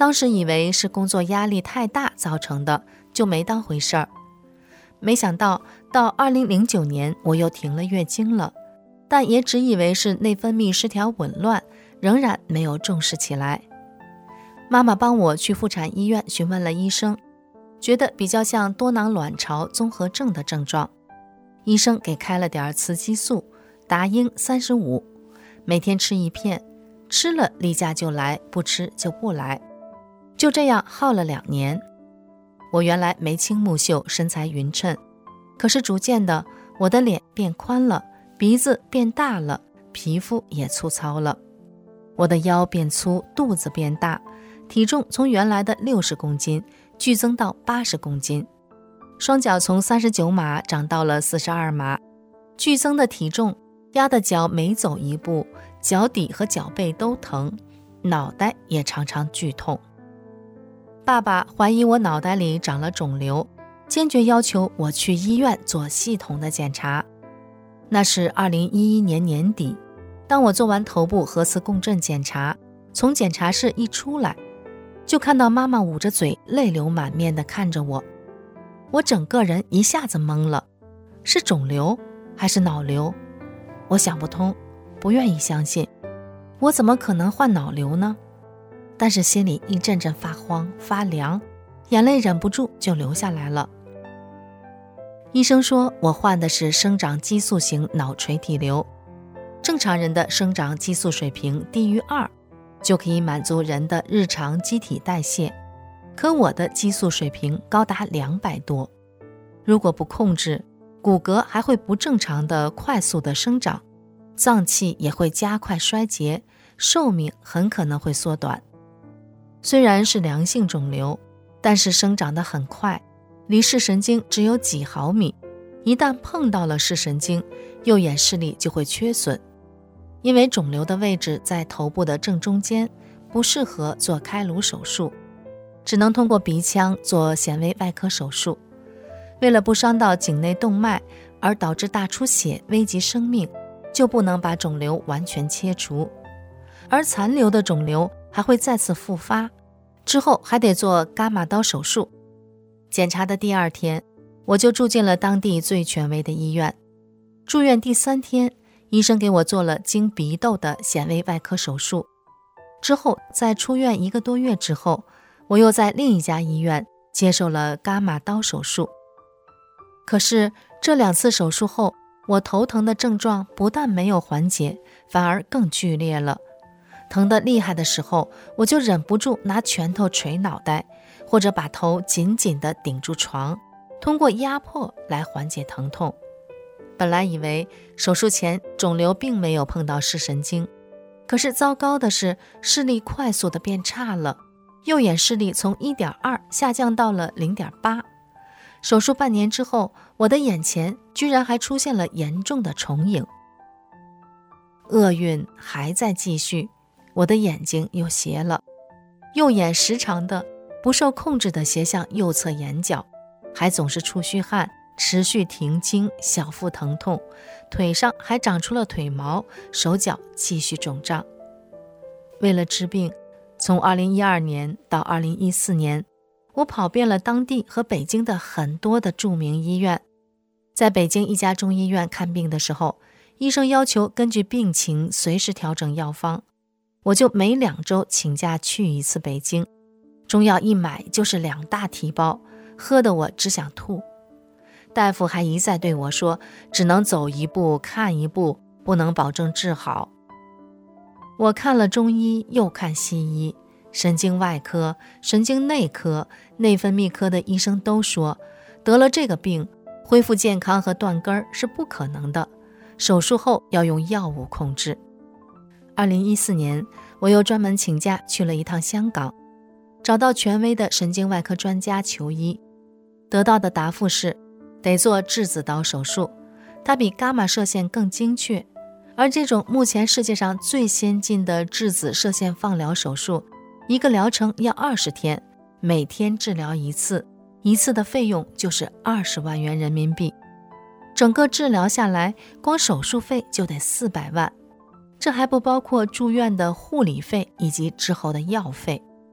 当时以为是工作压力太大造成的，就没当回事儿。没想到到二零零九年我又停了月经了，但也只以为是内分泌失调紊乱，仍然没有重视起来。妈妈帮我去妇产医院询问了医生，觉得比较像多囊卵巢综合症的症状。医生给开了点雌激素，达英三十五，每天吃一片，吃了例假就来，不吃就不来。就这样耗了两年。我原来眉清目秀，身材匀称，可是逐渐的，我的脸变宽了，鼻子变大了，皮肤也粗糙了。我的腰变粗，肚子变大，体重从原来的六十公斤剧增到八十公斤，双脚从三十九码长到了四十二码，剧增的体重压得脚每走一步，脚底和脚背都疼，脑袋也常常剧痛。爸爸怀疑我脑袋里长了肿瘤，坚决要求我去医院做系统的检查。那是二零一一年年底，当我做完头部核磁共振检查，从检查室一出来，就看到妈妈捂着嘴，泪流满面地看着我。我整个人一下子懵了，是肿瘤还是脑瘤？我想不通，不愿意相信，我怎么可能患脑瘤呢？但是心里一阵阵发慌发凉，眼泪忍不住就流下来了。医生说我患的是生长激素型脑垂体瘤，正常人的生长激素水平低于二，就可以满足人的日常机体代谢，可我的激素水平高达两百多，如果不控制，骨骼还会不正常的快速的生长，脏器也会加快衰竭，寿命很可能会缩短。虽然是良性肿瘤，但是生长得很快，离视神经只有几毫米，一旦碰到了视神经，右眼视力就会缺损。因为肿瘤的位置在头部的正中间，不适合做开颅手术，只能通过鼻腔做显微外科手术。为了不伤到颈内动脉而导致大出血危及生命，就不能把肿瘤完全切除。而残留的肿瘤还会再次复发，之后还得做伽马刀手术。检查的第二天，我就住进了当地最权威的医院。住院第三天，医生给我做了经鼻窦的显微外科手术。之后在出院一个多月之后，我又在另一家医院接受了伽马刀手术。可是这两次手术后，我头疼的症状不但没有缓解，反而更剧烈了。疼得厉害的时候，我就忍不住拿拳头捶脑袋，或者把头紧紧地顶住床，通过压迫来缓解疼痛。本来以为手术前肿瘤并没有碰到视神经，可是糟糕的是视力快速地变差了，右眼视力从 一点二 下降到了 零点八。手术半年之后，我的眼前居然还出现了严重的重影。厄运还在继续，我的眼睛又斜了，右眼时常的不受控制地斜向右侧眼角，还总是出虚汗，持续停经，小腹疼痛，腿上还长出了腿毛，手脚继续肿胀。为了治病，从二零一二年到二零一四年，我跑遍了当地和北京的很多的著名医院。在北京一家中医院看病的时候，医生要求根据病情随时调整药方，我就每两周请假去一次北京，中药一买就是两大提包，喝得我只想吐。大夫还一再对我说，只能走一步看一步，不能保证治好。我看了中医又看西医，神经外科、神经内科、内分泌科的医生都说，得了这个病，恢复健康和断根是不可能的，手术后要用药物控制。二零一四年，我又专门请假去了一趟香港，找到权威的神经外科专家求医，得到的答复是得做质子刀手术，它比伽马射线更精确，而这种目前世界上最先进的质子射线放疗手术，一个疗程要二十天，每天治疗一次，一次的费用就是二十万元人民币。整个治疗下来，光手术费就得四百万，这还不包括住院的护理费以及之后的药费。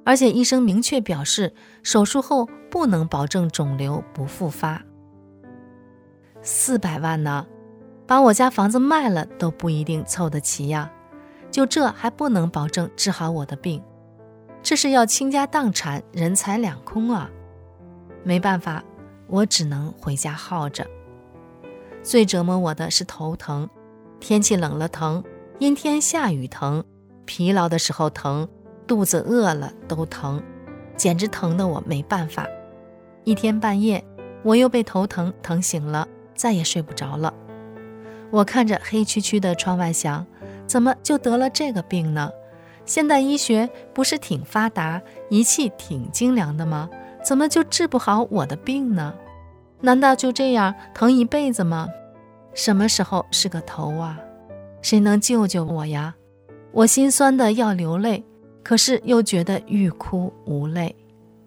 而且医生明确表示，手术后不能保证肿瘤不复发。四百万呢，把我家房子卖了都不一定凑得齐呀，就这还不能保证治好我的病，这是要倾家荡产，人财两空啊！没办法，我只能回家耗着。最折磨我的是头疼，天气冷了疼，阴天下雨疼，疲劳的时候疼，肚子饿了都疼，简直疼得我没办法。一天半夜，我又被头疼疼醒了，再也睡不着了。我看着黑黢黢的窗外想，怎么就得了这个病呢？现代医学不是挺发达，仪器挺精良的吗？怎么就治不好我的病呢？难道就这样疼一辈子吗？什么时候是个头啊？谁能救救我呀？我心酸的要流泪，可是又觉得欲哭无泪。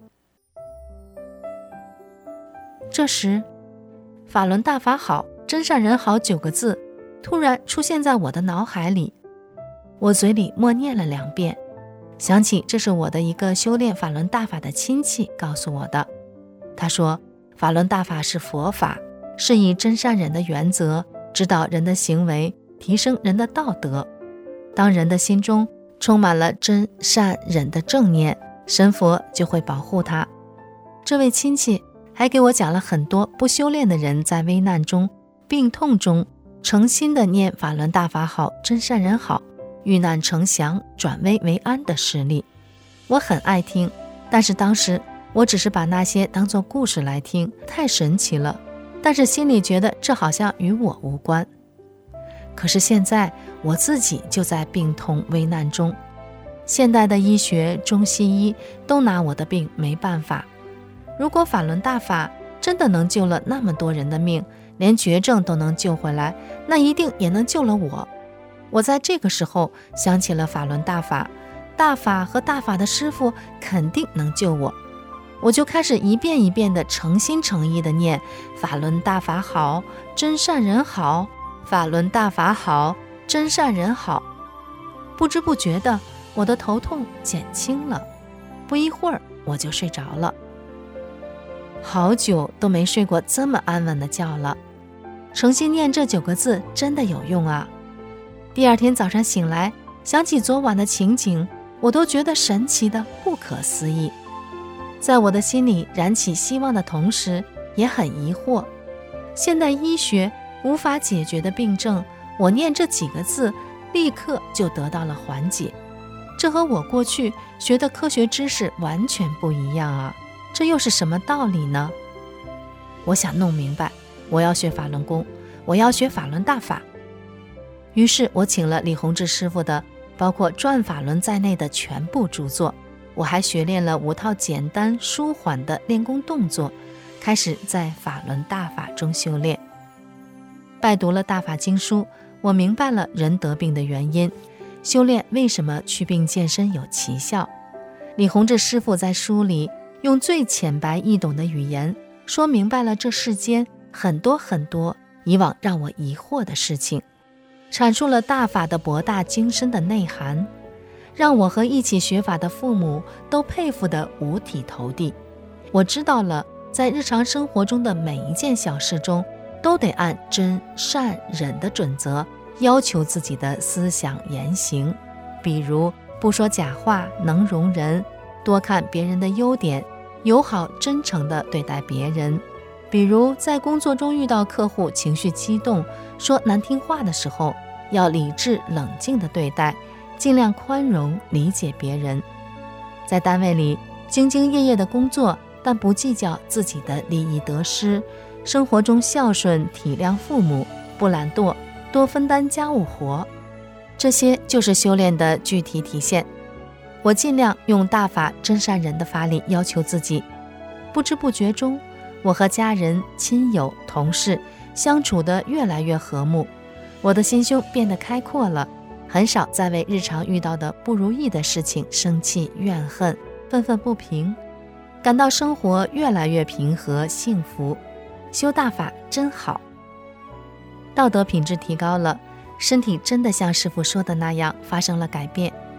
这时，法轮大法好，真善人好九个字突然出现在我的脑海里，我嘴里默念了两遍，想起这是我的一个修炼法轮大法的亲戚告诉我的。他说，法轮大法是佛法，是以真善忍的原则指导人的行为，提升人的道德。当人的心中充满了真善忍的正念，神佛就会保护他。这位亲戚还给我讲了很多不修炼的人在危难中、病痛中诚心的念法轮大法好，真善人好，遇难成祥，转危为安的实例。我很爱听，但是当时我只是把那些当作故事来听，太神奇了，但是心里觉得这好像与我无关。可是现在我自己就在病痛危难中，现代的医学、中西医都拿我的病没办法。如果法轮大法真的能救了那么多人的命，连绝症都能救回来，那一定也能救了我。我在这个时候想起了法轮大法，大法和大法的师父肯定能救我。我就开始一遍一遍的诚心诚意的念法轮大法好，真善人好，法轮大法好，真善人好。不知不觉的，我的头痛减轻了，不一会儿我就睡着了。好久都没睡过这么安稳的觉了，诚心念这九个字真的有用啊！第二天早上醒来，想起昨晚的情景，我都觉得神奇的不可思议。在我的心里燃起希望的同时，也很疑惑，现代医学无法解决的病症，我念这几个字立刻就得到了缓解，这和我过去学的科学知识完全不一样啊！这又是什么道理呢？我想弄明白，我要学法轮功，我要学法轮大法。于是我请了李洪志师傅的包括转法轮在内的全部著作，我还学练了五套简单舒缓的练功动作，开始在法轮大法中修炼。拜读了大法经书，我明白了人得病的原因，修炼为什么祛病健身有奇效。李洪志师傅在书里用最浅白易懂的语言说明白了这世间很多很多以往让我疑惑的事情，阐述了大法的博大精深的内涵，让我和一起学法的父母都佩服得五体投地。我知道了，在日常生活中的每一件小事中，都得按真善忍的准则要求自己的思想言行，比如不说假话，能容人，多看别人的优点，友好真诚地对待别人。比如在工作中遇到客户情绪激动，说难听话的时候，要理智冷静地对待，尽量宽容理解别人。在单位里兢兢业业地工作，但不计较自己的利益得失，生活中孝顺体谅父母，不懒惰，多分担家务活，这些就是修炼的具体体现。我尽量用大法真善忍的法理要求自己，不知不觉中，我和家人、亲友、同事相处得越来越和睦，我的心胸变得开阔了，很少再为日常遇到的不如意的事情生气怨恨、愤愤不平，感到生活越来越平和幸福。修大法真好，道德品质提高了，身体真的像师父说的那样发生了改变。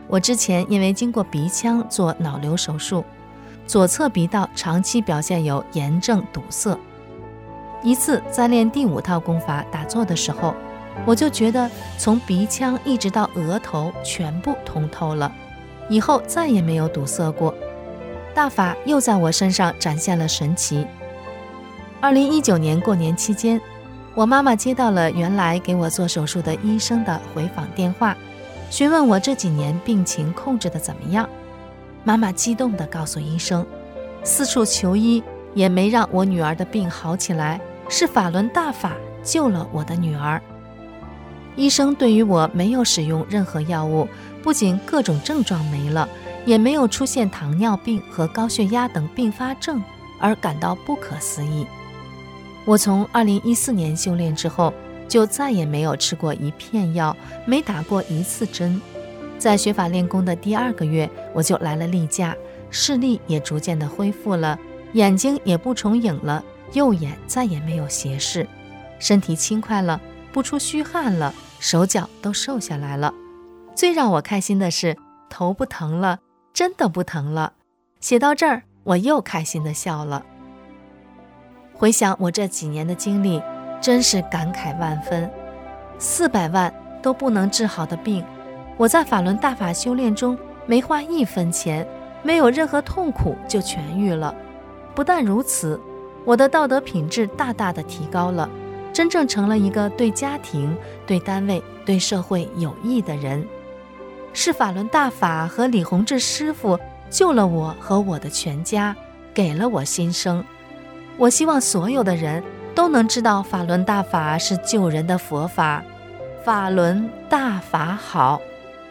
我之前因为经过鼻腔做脑瘤手术，左侧鼻道长期表现有炎症堵塞。一次在练第五套功法打坐的时候，我就觉得从鼻腔一直到额头全部通透了，以后再也没有堵塞过。大法又在我身上展现了神奇。二零一九年过年期间，我妈妈接到了原来给我做手术的医生的回访电话，询问我这几年病情控制得怎么样。妈妈激动地告诉医生，四处求医也没让我女儿的病好起来，是法轮大法救了我的女儿。医生对于我没有使用任何药物，不仅各种症状没了，也没有出现糖尿病和高血压等并发症，而感到不可思议。我从二零一四年修炼之后，就再也没有吃过一片药，没打过一次针。在学法练功的第二个月，我就来了例假，视力也逐渐的恢复了，眼睛也不重影了，右眼再也没有斜视，身体轻快了，不出虚汗了，手脚都瘦下来了。最让我开心的是，头不疼了，真的不疼了。写到这儿，我又开心的笑了。回想我这几年的经历，真是感慨万分。四百万都不能治好的病，我在法轮大法修炼中没花一分钱，没有任何痛苦就痊愈了。不但如此，我的道德品质大大的提高了，真正成了一个对家庭、对单位、对社会有益的人。是法轮大法和李洪志师傅救了我和我的全家，给了我新生。我希望所有的人都能知道法轮大法是救人的佛法，法轮大法好。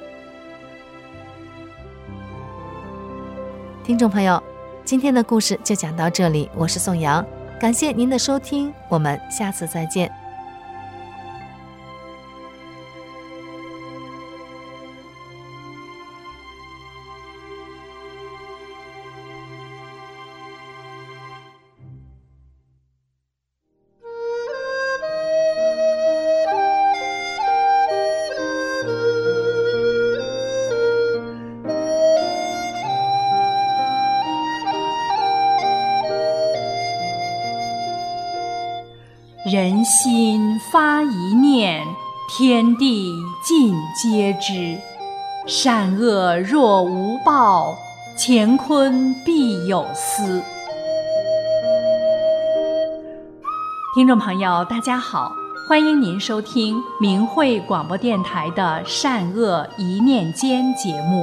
听众朋友，今天的故事就讲到这里，我是宋阳，感谢您的收听，我们下次再见。 人心发一念，天地尽皆知。善恶若无报，乾坤必有司。听众朋友，大家好，欢迎您收听明慧广播电台的善恶一念间节目。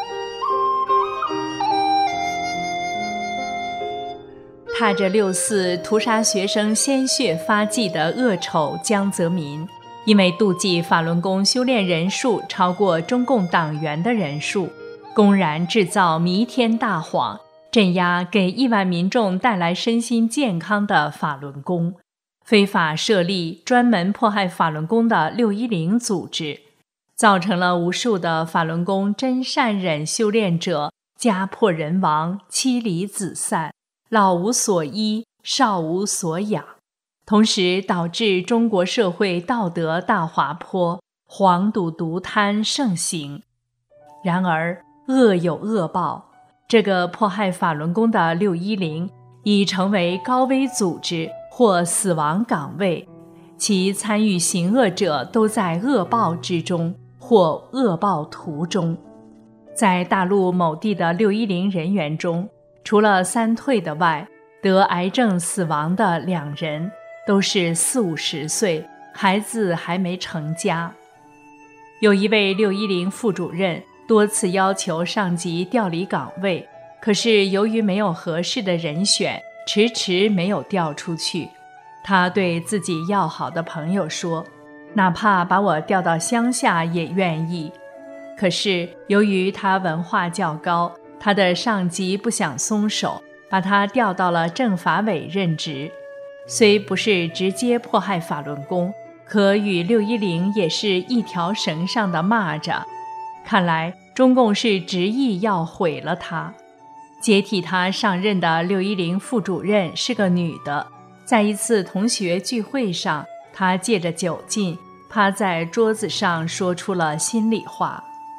踏着六四屠杀学生鲜血发迹的恶丑江泽民，因为妒忌法轮功修炼人数超过中共党员的人数，公然制造弥天大谎，镇压给亿万民众带来身心健康的法轮功，非法设立专门迫害法轮功的六一零组织，造成了无数的法轮功真善忍修炼者家破人亡、妻离子散、老无所依、少无所养，同时导致中国社会道德大滑坡，黄赌毒贪盛行。然而恶有恶报，这个迫害法轮功的六一零已成为高危组织或死亡岗位，其参与行恶者都在恶报之中或恶报途中。在大陆某地的六一零人员中，除了三退的外，得癌症死亡的两人都是四五十岁，孩子还没成家。有一位六一零副主任多次要求上级调离岗位，可是由于没有合适的人选，迟迟没有调出去。他对自己要好的朋友说，哪怕把我调到乡下也愿意。可是由于他文化较高，他的上级不想松手，把他调到了政法委任职。虽不是直接迫害法轮功，可与六一零也是一条绳上的蚂蚱。看来中共是执意要毁了他。接替他上任的六一零副主任是个女的，在一次同学聚会上，她借着酒劲趴在桌子上说出了心里话。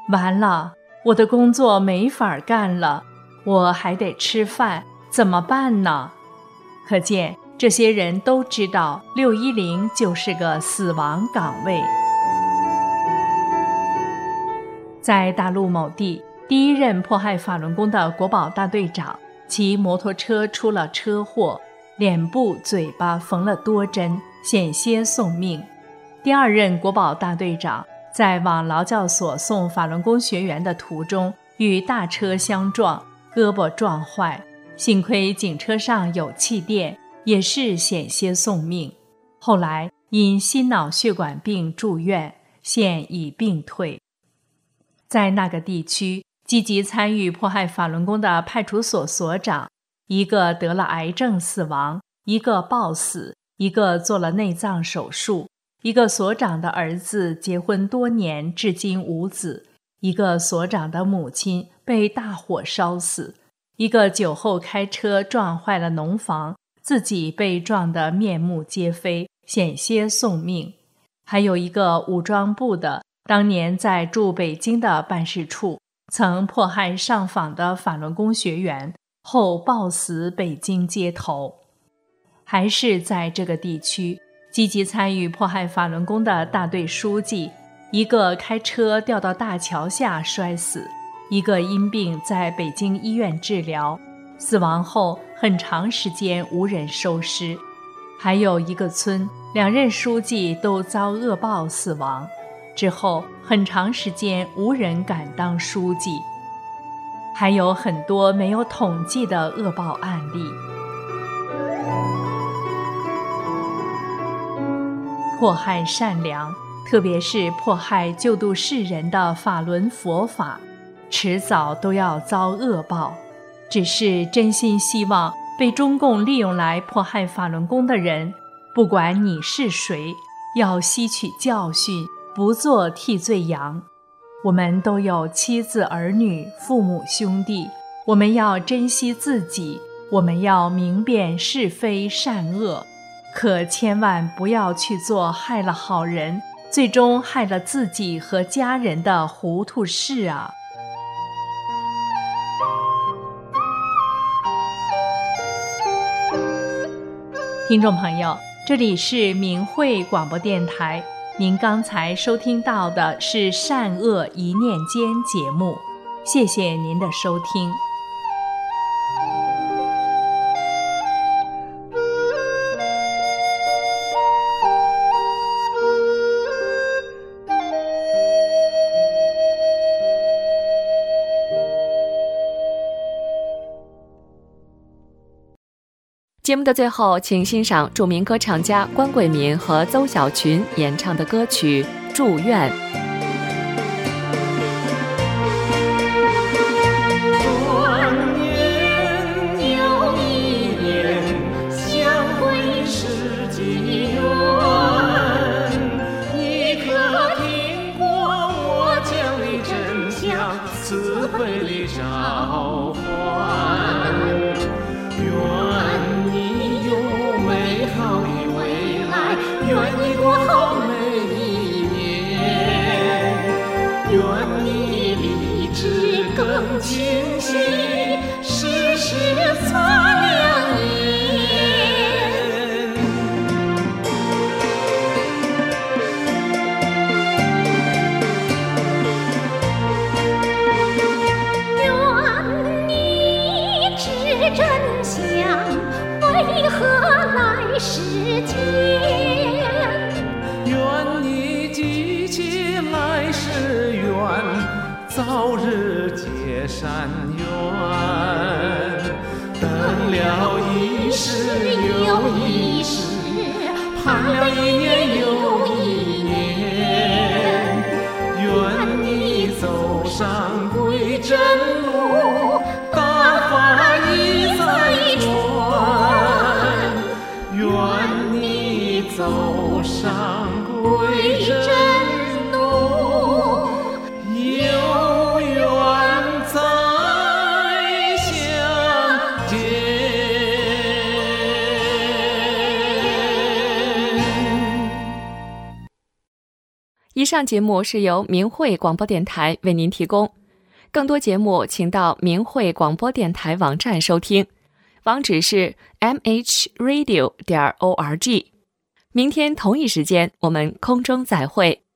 完了，我的工作没法干了，我还得吃饭，怎么办呢？可见这些人都知道六一零就是个死亡岗位。在大陆某地，第一任迫害法轮功的国保大队长骑摩托车出了车祸，脸部、嘴巴缝了多针，险些送命。第二任国保大队长在往劳教所送法轮功学员的途中与大车相撞，胳膊撞坏，幸亏警车上有气垫，也是险些送命。后来因心脑血管病住院，现已病退。在那个地区，积极参与迫害法轮功的派出所所长，一个得了癌症死亡，一个暴死，一个做了内脏手术，一个所长的儿子结婚多年至今无子，一个所长的母亲被大火烧死，一个酒后开车撞坏了农房，自己被撞得面目皆非，险些送命。还有一个武装部的，当年在驻北京的办事处曾迫害上访的法轮功学员，后暴死北京街头。还是在这个地区，积极参与迫害法轮功的大队书记，一个开车掉到大桥下摔死，一个因病在北京医院治疗，死亡后很长时间无人收尸。还有一个村，两任书记都遭恶报死亡，之后很长时间无人敢当书记。还有很多没有统计的恶报案例。迫害善良，特别是迫害救度世人的法轮佛法，迟早都要遭恶报。只是真心希望被中共利用来迫害法轮功的人，不管你是谁，要吸取教训，不做替罪羊。我们都有妻子儿女、父母兄弟，我们要珍惜自己，我们要明辨是非善恶，可千万不要去做害了好人，最终害了自己和家人的糊涂事啊！听众朋友，这里是明慧广播电台，您刚才收听到的是善恶一念间节目，谢谢您的收听。 节目的最后，请欣赏著名歌唱家关桂民和邹小群演唱的歌曲《祝愿》。 清晰，时时擦亮眼。愿你知真相，为何来世间？愿你记起来世缘，早日结善缘，等了一世又一世，盼了一年又一年。愿你走上归真路，大法一再传。愿你走上归真路，有缘再相见。 以上上节目是由明慧广播电台为您提供，更多节目请到明慧广播电台网站收听，网址是 m h radio 点 org。明天同一时间我们空中再会。